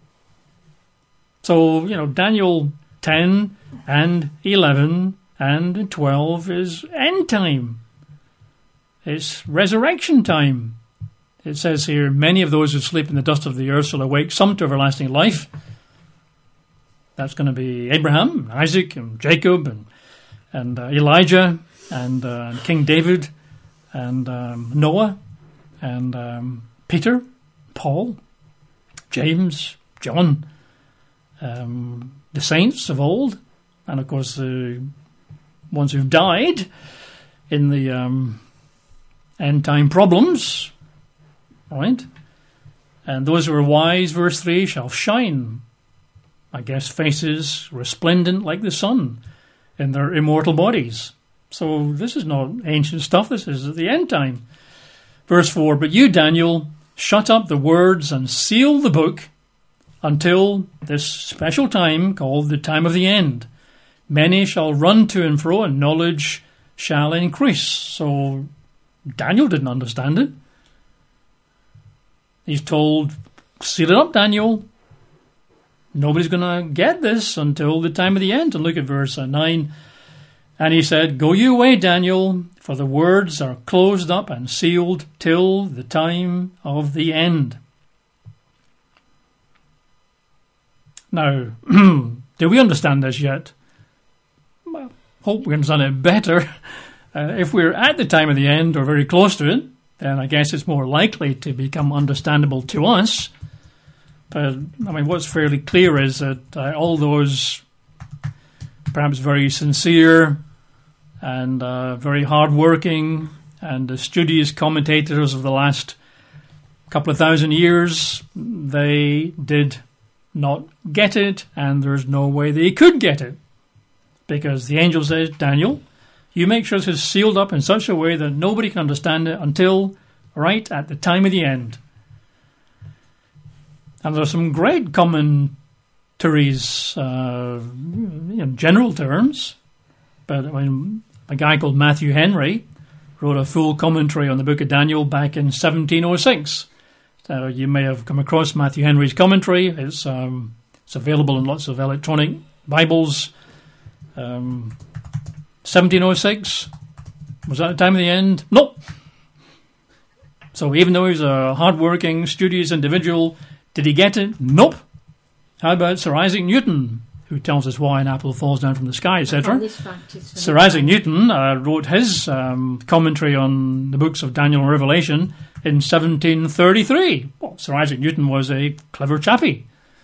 So, Daniel 10 and 11 and 12 is end time. It's resurrection time. It says here, many of those who sleep in the dust of the earth shall awake, some to everlasting life. That's going to be Abraham, Isaac, and Jacob, and Elijah, and King David, and Noah, and Peter, Paul, James, John, the saints of old, and of course the ones who've died in the end time problems, right? And those who are wise, verse 3, shall shine, I guess, faces resplendent like the sun in their immortal bodies. So this is not ancient stuff, this is the end time. Verse 4, but you, Daniel, shut up the words and seal the book until this special time called the time of the end. Many shall run to and fro, and knowledge shall increase. So Daniel didn't understand it. He's told, seal it up, Daniel. Nobody's going to get this until the time of the end. And look at verse 9. And he said, go you away, Daniel, for the words are closed up and sealed till the time of the end. Now, do we understand this yet? Well, hope we understand it better. If we're at the time of the end or very close to it, then I guess it's more likely to become understandable to us. But, what's fairly clear is that all those perhaps very sincere and very hard-working and studious commentators of the last couple of thousand years, they did not get it, and there's no way they could get it. Because the angel says, Daniel, you make sure this is sealed up in such a way that nobody can understand it until right at the time of the end. And there are some great commentaries in general terms, but a guy called Matthew Henry wrote a full commentary on the book of Daniel back in 1706. So you may have come across Matthew Henry's commentary. It's available in lots of electronic Bibles. 1706, was that the time of the end? Nope. So even though he's a hard-working, studious individual, did he get it? Nope. How about Sir Isaac Newton, who tells us why an apple falls down from the sky, etc.? Sir Isaac Newton wrote his commentary on the books of Daniel and Revelation in 1733. Well, Sir Isaac Newton was a clever chappie.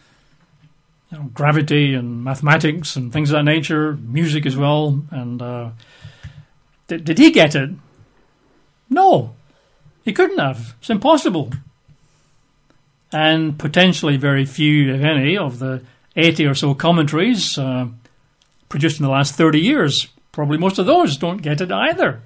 Gravity and mathematics and things of that nature, music as well. And did he get it? No, he couldn't have. It's impossible. And potentially very few, if any, of the 80 or so commentaries produced in the last 30 years, probably most of those don't get it either.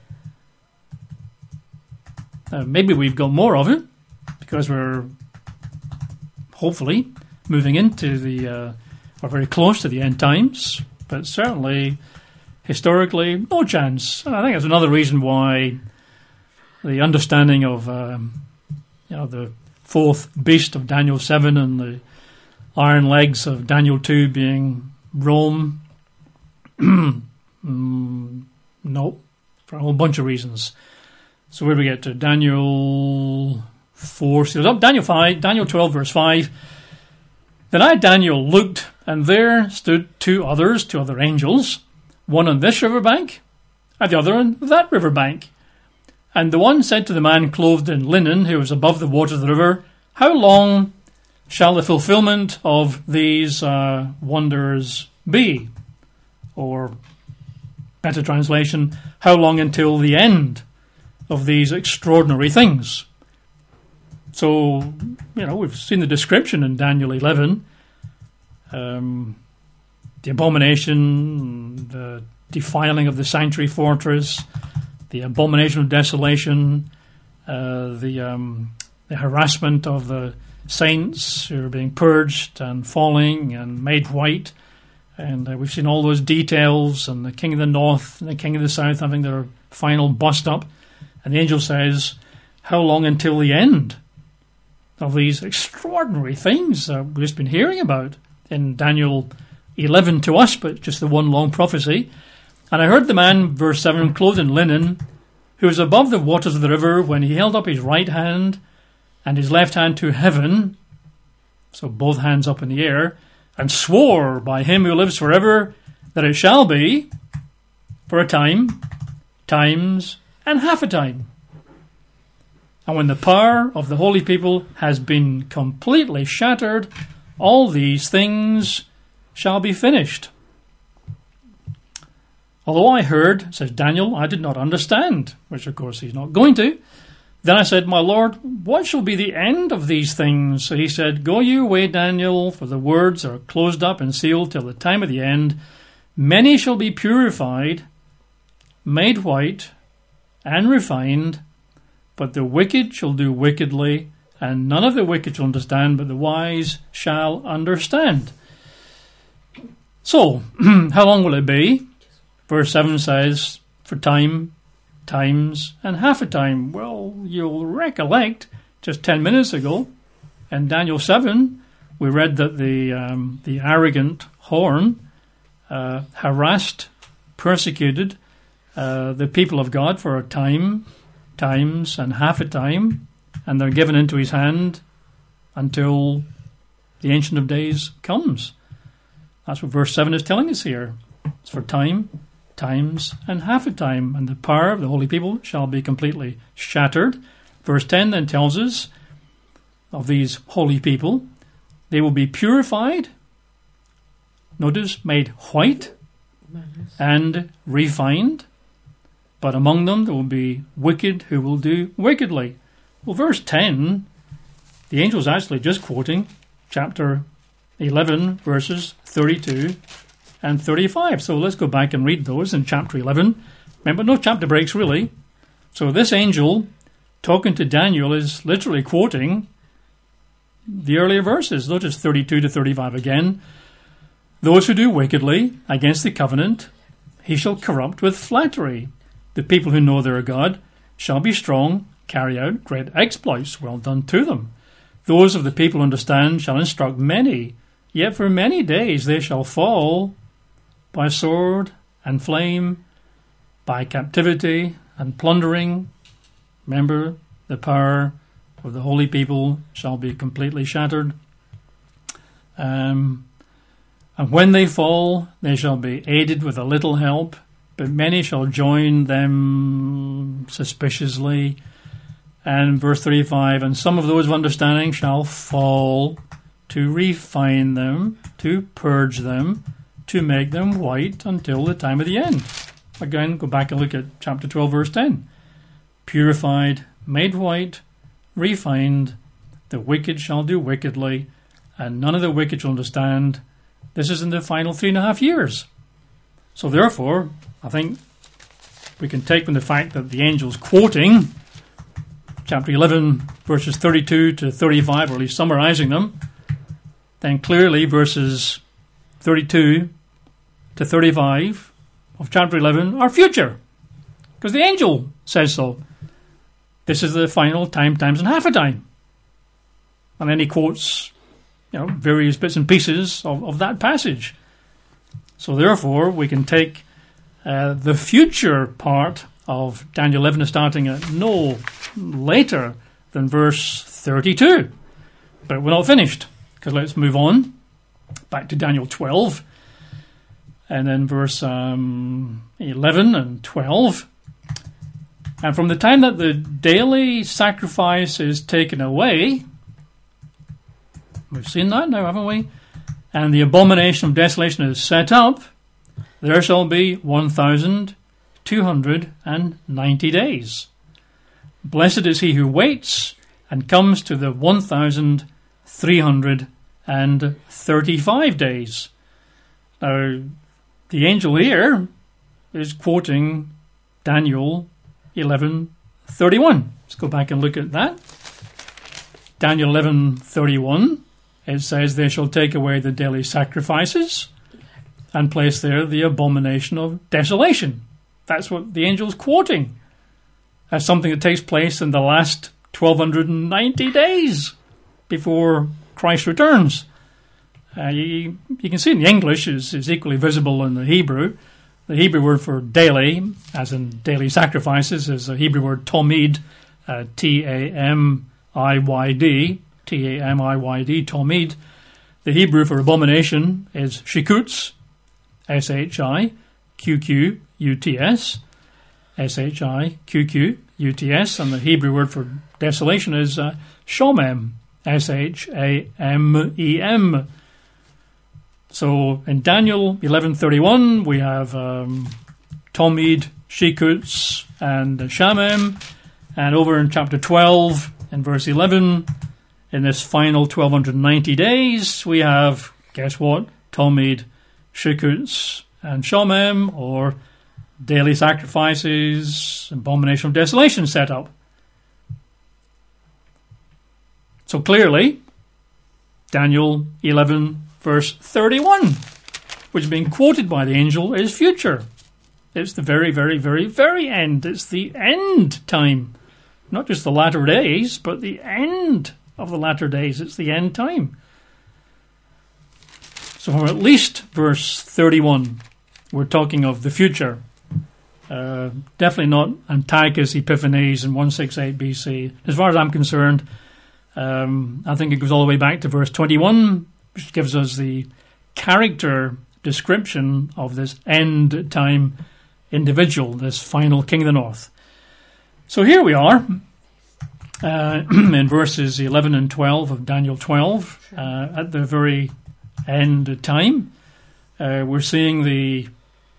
Maybe we've got more of it because we're hopefully moving into the, or very close to the end times, but certainly, historically, no chance. And I think that's another reason why the understanding of, the fourth beast of Daniel 7 and the iron legs of Daniel 2 being Rome, no, for a whole bunch of reasons. So where do we get to? Daniel 4. So Daniel 5, Daniel 12, verse 5. Then I, Daniel, looked, and there stood two other angels, one on this riverbank, and the other on that riverbank. And the one said to the man clothed in linen, who was above the waters of the river, how long shall the fulfillment of these wonders be? Or, better translation, how long until the end of these extraordinary things? So, we've seen the description in Daniel 11. The abomination, the defiling of the sanctuary fortress, the abomination of desolation, the harassment of the saints who are being purged and falling and made white. And we've seen all those details, and the king of the north and the king of the south having their final bust up. And the angel says, how long until the end of these extraordinary things that we've just been hearing about in Daniel 11 to us, but just the one long prophecy. And I heard the man, verse 7, clothed in linen, who was above the waters of the river, when he held up his right hand and his left hand to heaven, so both hands up in the air, and swore by him who lives forever that it shall be for a time, times, and half a time. And when the power of the holy people has been completely shattered, all these things shall be finished. Although I heard, says Daniel, I did not understand, which of course he's not going to. Then I said, my Lord, what shall be the end of these things? So he said, go you away, Daniel, for the words are closed up and sealed till the time of the end. Many shall be purified, made white, and refined, but the wicked shall do wickedly, and none of the wicked shall understand, but the wise shall understand. So, how long will it be? Verse 7 says, for time, times, and half a time. Well, you'll recollect, just 10 minutes ago, in Daniel 7, we read that the arrogant horn harassed, persecuted the people of God for a time, times, and half a time, and they're given into his hand until the Ancient of Days comes. That's what verse 7 is telling us here. It's for time, times, and half a time, and the power of the holy people shall be completely shattered. Verse 10 then tells us of these holy people, they will be purified, notice, made white and refined, but among them there will be wicked who will do wickedly. Well, verse 10, the angel's actually just quoting chapter 11, verses 32 and 35. So let's go back and read those in chapter 11. Remember, no chapter breaks really. So this angel talking to Daniel is literally quoting the earlier verses. Notice 32 to 35 again. Those who do wickedly against the covenant, he shall corrupt with flattery. The people who know their God shall be strong, carry out great exploits. Well done to them. Those of the people who understand shall instruct many, yet for many days they shall fall by sword and flame, by captivity and plundering. Remember, the power of the holy people shall be completely shattered. And when they fall, they shall be aided with a little help, but many shall join them suspiciously. And verse 35, and some of those of understanding shall fall to refine them, to purge them, to make them white until the time of the end. Again, go back and look at chapter 12, verse 10. Purified, made white, refined, the wicked shall do wickedly, and none of the wicked shall understand. This is in the final 3.5 years. So therefore, I think we can take from the fact that the angel's quoting chapter 11, verses 32 to 35, or at least summarizing them, then clearly verses 32 to 35 of chapter 11 are future, because the angel says so. This is the final time, times, and half a time. And then he quotes, various bits and pieces of that passage. So therefore, we can take the future part of Daniel 11 is starting at no later than verse 32. But we're not finished, because let's move on back to Daniel 12, and then verse 11 and 12. And from the time that the daily sacrifice is taken away, we've seen that now, haven't we? And the abomination of desolation is set up, there shall be 1,290 days. Blessed is he who waits and comes to the 1,335 days. Now, the angel here is quoting Daniel 11:31. Let's go back and look at that. Daniel 11:31, it says, they shall take away the daily sacrifices and place there the abomination of desolation. That's what the angel's quoting as something that takes place in the last 1,290 days before Christ returns. You can see in the English is equally visible in the Hebrew. The Hebrew word for daily, as in daily sacrifices, is the Hebrew word tomid, T-A-M-I-Y-D, T-A-M-I-Y-D, tomid. The Hebrew for abomination is shikuts, S-H-I-Q-Q-U-T-S, S-H-I-Q-Q-U-T-S, and the Hebrew word for desolation is shomem, S-H-A-M-E-M. So in Daniel 11:31 we have Tomid, Shikuts, and Shamem, and over in chapter 12 in verse 11, in this final 1,290 days, we have, guess what? Tomid, Shikuts, and Shamem, or daily sacrifices, abomination of desolation set up. So clearly, Daniel 11 verse 31, which is being quoted by the angel, is future. It's the very, very, very, very end. It's the end time. Not just the latter days, but the end of the latter days. It's the end time. So from at least verse 31, we're talking of the future. Definitely not Antiochus Epiphanes in 168 BC. As far as I'm concerned, I think it goes all the way back to verse 21, which gives us the character description of this end time individual, this final king of the north. So here we are in verses 11 and 12 of Daniel 12, at the very end time. We're seeing the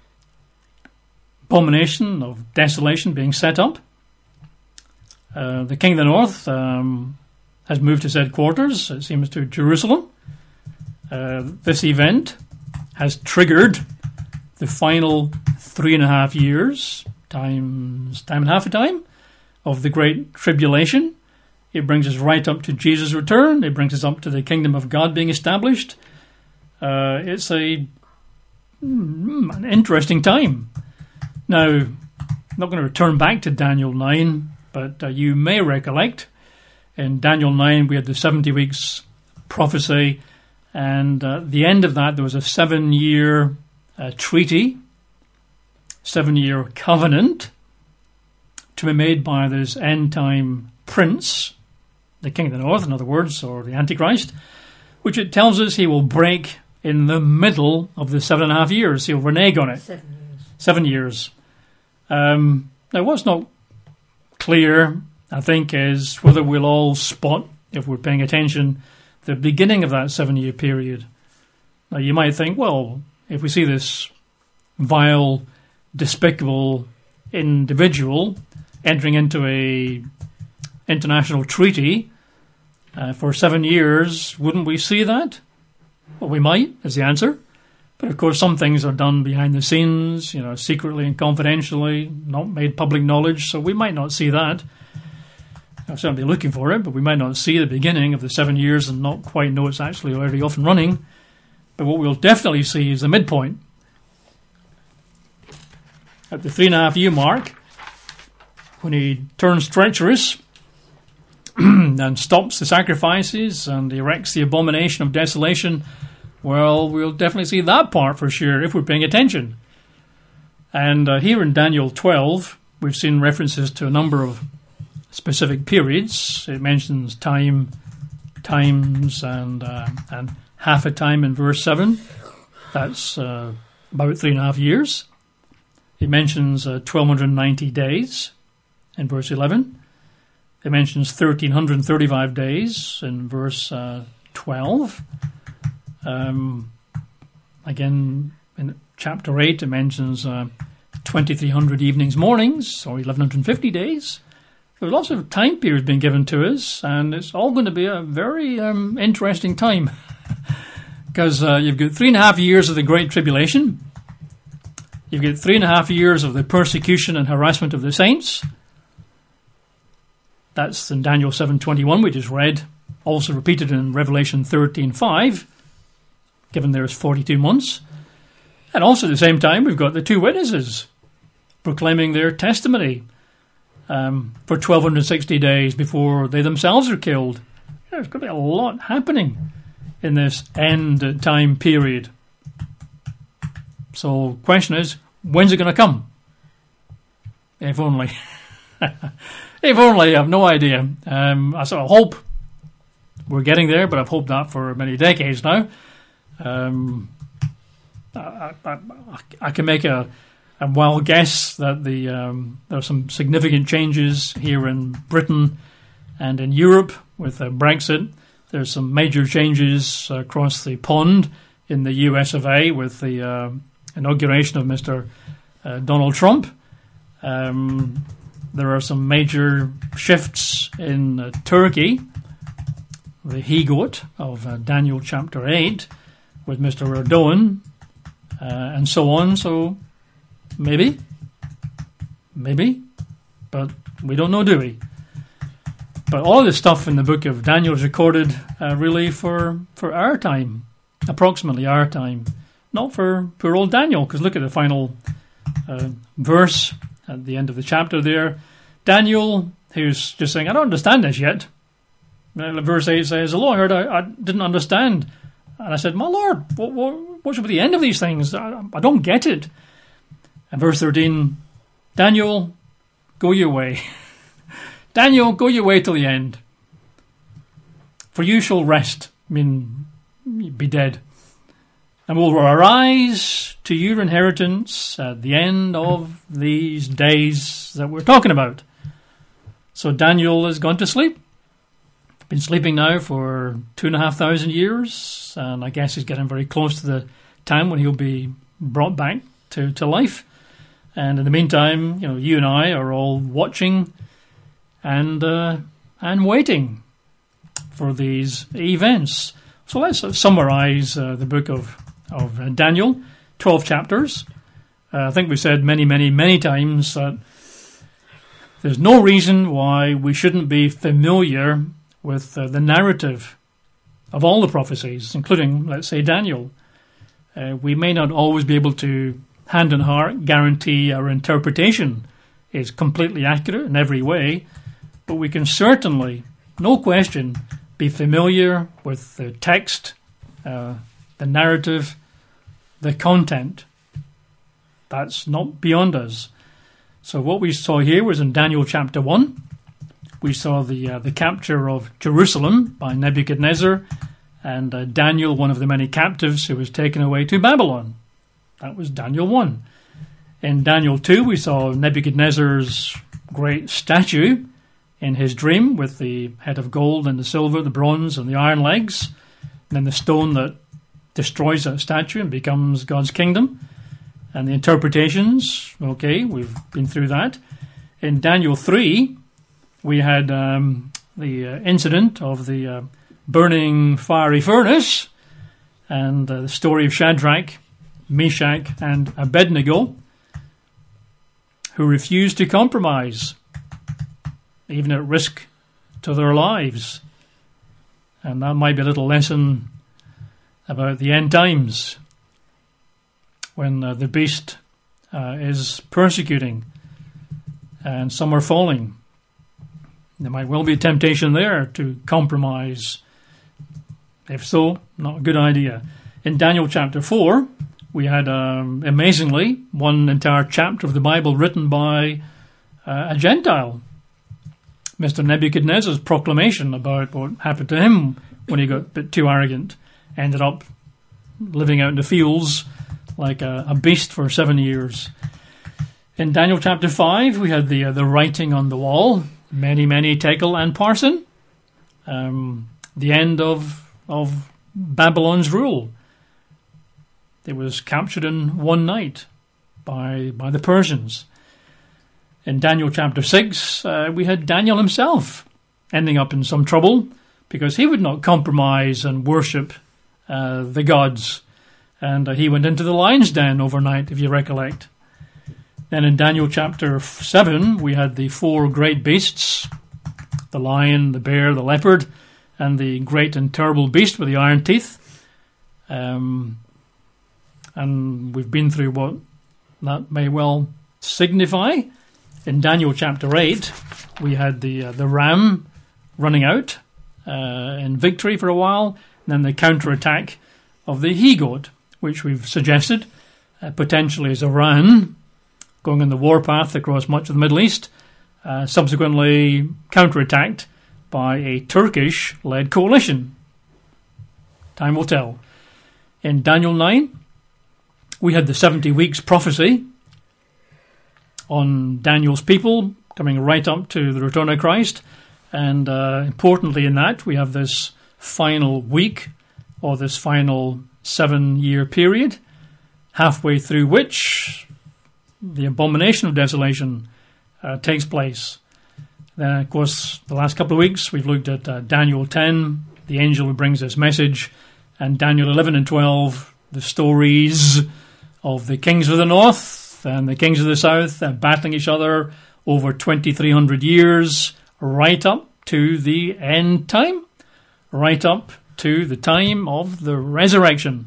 abomination of desolation being set up. The king of the north has moved his headquarters, it seems, to Jerusalem. This event has triggered the final 3.5 years, time and a half a time, of the Great Tribulation. It brings us right up to Jesus' return. It brings us up to the kingdom of God being established. It's an interesting time. Now, I'm not going to return back to Daniel 9, but you may recollect in Daniel 9 we had the 70 weeks prophecy, and at the end of that there was a 7-year treaty, 7-year covenant to be made by this end-time prince, the king of the north, in other words, or the Antichrist, which it tells us he will break in the middle of the 7.5 years. He'll renege on it. 7 years. 7 years. Now, what's not clear, I think, is whether we'll all spot, if we're paying attention, the beginning of that 7-year period. Now, you might think, well, if we see this vile, despicable individual entering into a international treaty for 7 years, wouldn't we see that? Well, we might, is the answer. But of course, some things are done behind the scenes, secretly and confidentially, not made public knowledge, so we might not see that. I'll certainly be looking for it, but we might not see the beginning of the 7 years and not quite know it's actually already off and running. But what we'll definitely see is the midpoint. At the 3.5 year mark, when he turns treacherous and stops the sacrifices and erects the abomination of desolation, well, we'll definitely see that part for sure if we're paying attention. And here in Daniel 12, we've seen references to a number of specific periods. It mentions times, and half a time in verse 7. That's about 3.5 years. It mentions 1,290 days in verse 11. It mentions 1,335 days in verse 12. Again, in chapter 8, it mentions 2,300 evenings, mornings, or 1,150 days. There's lots of time periods being given to us, and it's all going to be a very interesting time. Because you've got 3.5 years of the Great Tribulation. You've got 3.5 years of the persecution and harassment of the saints. That's in Daniel 7:21 we just read. Also repeated in Revelation 13:5, given there's 42 months. And also at the same time, we've got the two witnesses proclaiming their testimony for 1,260 days before they themselves are killed. There's going to be a lot happening in this end time period. So the question is, when's it going to come? If only. If only, I have no idea. I sort of hope we're getting there, but I've hoped that for many decades now. I can make a wild guess that there are some significant changes here in Britain and in Europe with Brexit. There's some major changes across the pond in the US of A with the inauguration of Mr. Donald Trump. There are some major shifts in Turkey, the he-goat of Daniel chapter 8 with Mr. Erdogan, and so on. So maybe, but we don't know, do we? But all of this stuff in the book of Daniel is recorded really for our time, approximately our time, not for poor old Daniel, because look at the final verse at the end of the chapter there. Daniel, who's just saying, I don't understand this yet. Verse 8 says, the Lord heard I didn't understand. And I said, my Lord, what should be the end of these things? I don't get it. And verse 13, Daniel, go your way. Daniel, go your way till the end. For you shall rest, be dead. And will arise to your inheritance at the end of these days that we're talking about. So Daniel has gone to sleep. Been sleeping now for 2,500 years, and I guess he's getting very close to the time when he'll be brought back to life. And in the meantime, you and I are all watching and waiting for these events. So let's summarize the book of Daniel, 12 chapters. I think we said many times that there's no reason why we shouldn't be familiar with the narrative of all the prophecies, including, let's say, Daniel. We may not always be able to, hand on heart, guarantee our interpretation is completely accurate in every way, but we can certainly, no question, be familiar with the text, the narrative, the content. That's not beyond us. So what we saw here was in Daniel chapter 1. We saw the capture of Jerusalem by Nebuchadnezzar and Daniel, one of the many captives who was taken away to Babylon. That was Daniel 1. In Daniel 2, we saw Nebuchadnezzar's great statue in his dream with the head of gold and the silver, the bronze and the iron legs, and then the stone that destroys that statue and becomes God's kingdom. And the interpretations, okay, we've been through that. In Daniel 3, we had the incident of the burning fiery furnace and the story of Shadrach, Meshach, and Abednego, who refused to compromise, even at risk to their lives. And that might be a little lesson about the end times, when the beast is persecuting and some are falling. There might well be a temptation there to compromise. If so, not a good idea. In Daniel chapter 4, we had, amazingly, one entire chapter of the Bible written by a Gentile. Mr. Nebuchadnezzar's proclamation about what happened to him when he got a bit too arrogant ended up living out in the fields like a beast for 7 years. In Daniel chapter 5, we had the writing on the wall, many, many tekel and parsin, the end of Babylon's rule. It was captured in one night by the Persians. In Daniel chapter 6, we had Daniel himself ending up in some trouble because he would not compromise and worship the gods. And he went into the lion's den overnight, if you recollect. Then in Daniel chapter 7, we had the 4 great beasts, the lion, the bear, the leopard, and the great and terrible beast with the iron teeth. And we've been through what that may well signify. In Daniel chapter 8, we had the ram running out in victory for a while, and then the counterattack of the he-goat, which we've suggested potentially is Iran going on the warpath across much of the Middle East, subsequently counterattacked by a Turkish-led coalition. Time will tell. In Daniel 9, we had the 70 weeks prophecy on Daniel's people coming right up to the return of Christ. And importantly in that, we have this final week, or this final 7-year period, halfway through which the abomination of desolation takes place. Then, of course, the last couple of weeks, we've looked at Daniel 10, the angel who brings this message, and Daniel 11 and 12, the stories of the kings of the north and the kings of the south battling each other over 2,300 years, right up to the end time, right up to the time of the resurrection.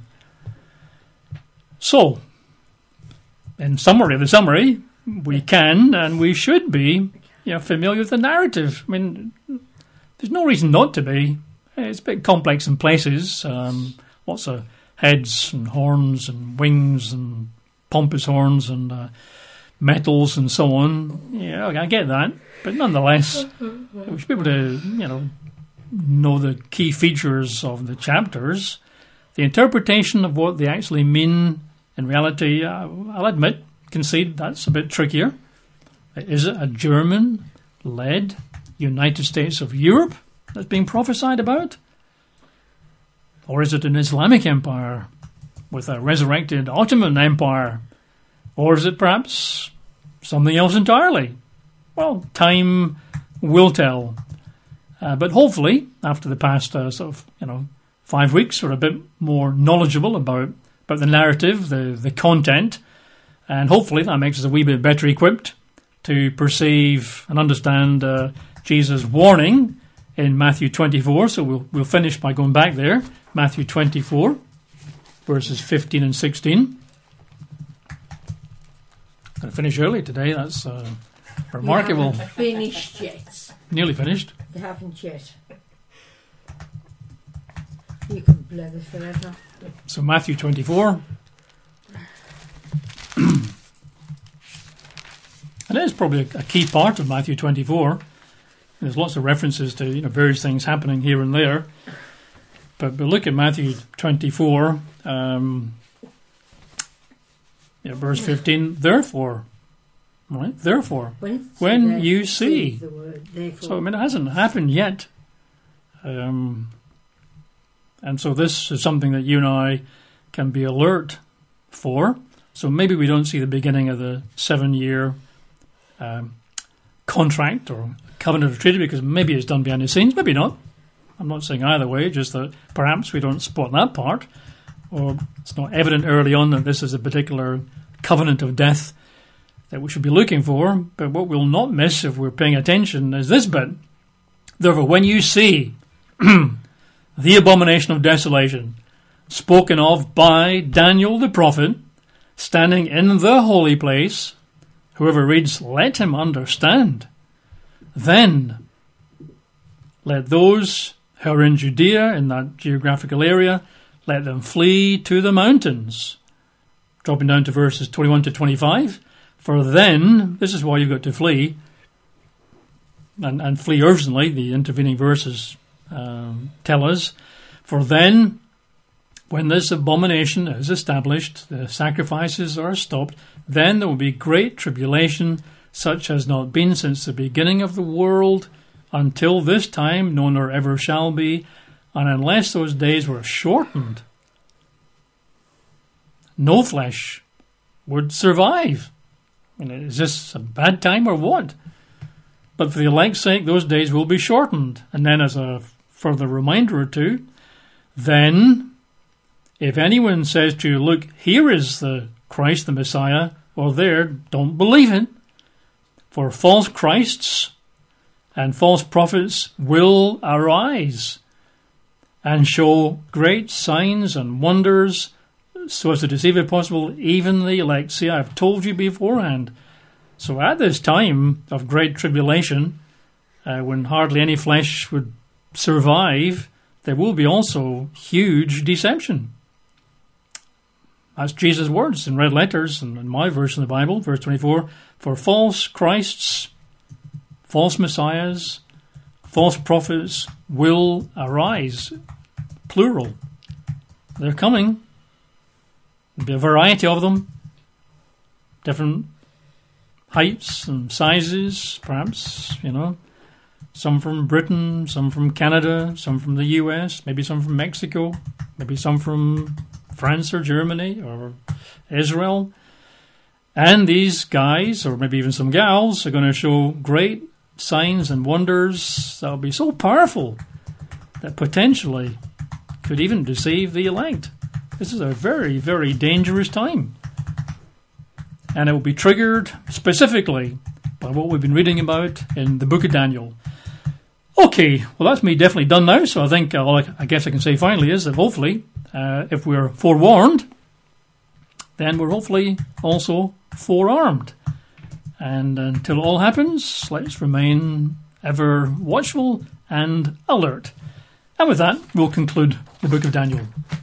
So, in summary of the summary, we can and we should be familiar with the narrative. I mean, there's no reason not to be. It's a bit complex in places. Lots of heads and horns and wings and pompous horns and metals and so on. Yeah, I get that. But nonetheless, we should be able to, know the key features of the chapters. The interpretation of what they actually mean in reality, I'll admit, concede that's a bit trickier. Is it a German-led United States of Europe that's being prophesied about? Or is it an Islamic empire with a resurrected Ottoman Empire? Or is it perhaps something else entirely? Well, time will tell. But hopefully, after the past 5 weeks, we're a bit more knowledgeable about the narrative, the content, and hopefully that makes us a wee bit better equipped to perceive and understand Jesus' warning in Matthew 24. So we'll finish by going back there, Matthew 24, verses 15 and 16. Going to finish early today. That's remarkable. You haven't finished yet. Nearly finished. You haven't yet. You can blather forever. So Matthew 24. And it is probably a key part of Matthew 24. There's lots of references to various things happening here and there. But look at Matthew 24, verse 15. Therefore, right? Therefore, when you see. The word, therefore. So, it hasn't happened yet. And so this is something that you and I can be alert for. So maybe we don't see the beginning of the 7-year contract or covenant of treaty because maybe it's done behind the scenes, maybe not. I'm not saying either way, just that perhaps we don't spot that part, or it's not evident early on that this is a particular covenant of death that we should be looking for. But what we'll not miss if we're paying attention is this bit. Therefore, when you see the abomination of desolation spoken of by Daniel the prophet standing in the holy place, whoever reads, let him understand. Then let those who are in Judea, in that geographical area, let them flee to the mountains. Dropping down to verses 21 to 25. For then, this is why you've got to flee, and flee urgently, the intervening verses tell us. For then, when this abomination is established, the sacrifices are stopped, then there will be great tribulation, such as not been since the beginning of the world, until this time, no nor ever shall be, and unless those days were shortened, no flesh would survive. I mean, is this a bad time or what? But for the elect's sake, those days will be shortened. And then as a further reminder or two, then if anyone says to you, look, here is the Christ, the Messiah, or there, don't believe it. For false Christs and false prophets will arise and show great signs and wonders, so as to deceive, if possible, even the elect. See, I've told you beforehand. So at this time of great tribulation, when hardly any flesh would survive, there will be also huge deception. That's Jesus' words in red letters in my version of the Bible, verse 24. For false Christs, false messiahs, false prophets will arise. Plural. They're coming. There'll be a variety of them. Different heights and sizes, perhaps, Some from Britain, some from Canada, some from the US, maybe some from Mexico, maybe some from France or Germany or Israel. And these guys, or maybe even some gals, are going to show great signs and wonders that will be so powerful that potentially could even deceive the elect. This is a very, very dangerous time. And it will be triggered specifically by what we've been reading about in the book of Daniel. Okay, well, that's me definitely done now. So I think all I guess I can say finally is that hopefully, if we're forewarned, then we're hopefully also forearmed. And until it all happens, let's remain ever watchful and alert. And with that, we'll conclude the book of Daniel.